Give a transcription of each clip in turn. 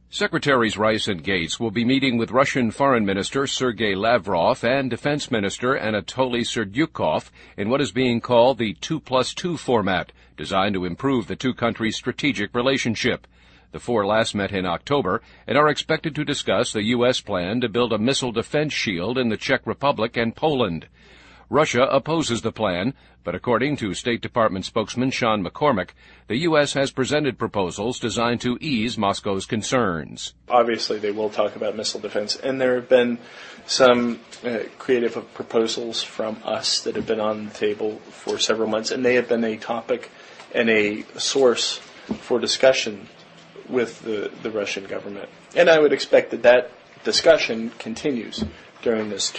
Secretaries Rice and Gates will be meeting with Russian Foreign Minister Sergei Lavrov and Defense Minister Anatoly Serdyukov in what is being called the 2+2 format, designed to improve the two countries' strategic relationship. The four last met in October and are expected to discuss the U.S. plan to build a missile defense shield in the Czech Republic and Poland. Russia opposes the plan, but according to State Department spokesman Sean McCormick, the U.S. has presented proposals designed to ease Moscow's concerns. Obviously, they will talk about missile defense, and there have been some creative proposals from us that have been on the table for several months, and they have been a topic and a source for discussion with the Russian government. And I would expect that discussion continues during this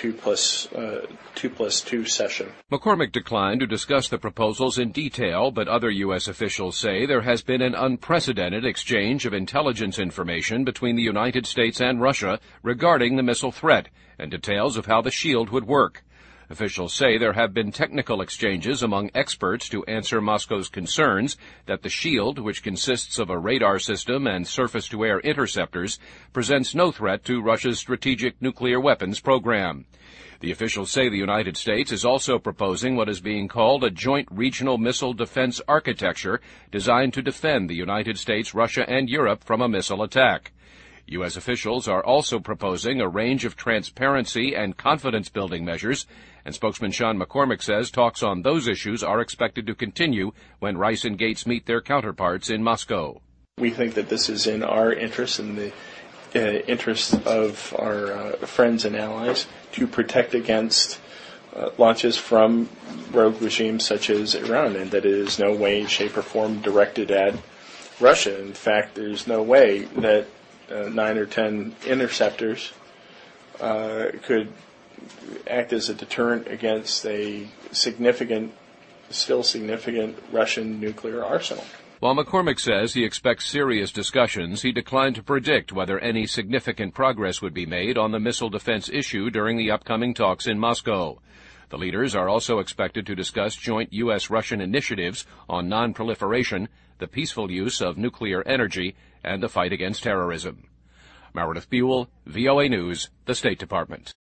2+2 session. McCormick declined to discuss the proposals in detail, but other U.S. officials say there has been an unprecedented exchange of intelligence information between the United States and Russia regarding the missile threat and details of how the shield would work. Officials say there have been technical exchanges among experts to answer Moscow's concerns that the shield, which consists of a radar system and surface-to-air interceptors, presents no threat to Russia's strategic nuclear weapons program. The officials say the United States is also proposing what is being called a joint regional missile defense architecture designed to defend the United States, Russia, and Europe from a missile attack. U.S. officials are also proposing a range of transparency and confidence-building measures, and spokesman Sean McCormick says talks on those issues are expected to continue when Rice and Gates meet their counterparts in Moscow. We think that this is in our interest and the interest of our friends and allies to protect against launches from rogue regimes such as Iran, and that it is no way, shape, or form directed at Russia. In fact, there's no way that 9 or 10 interceptors could act as a deterrent against a still significant Russian nuclear arsenal. While McCormick says he expects serious discussions, he declined to predict whether any significant progress would be made on the missile defense issue during the upcoming talks in Moscow. The leaders are also expected to discuss joint U.S.-Russian initiatives on non-proliferation, the peaceful use of nuclear energy, and the fight against terrorism. Meredith Buell, VOA News, the State Department.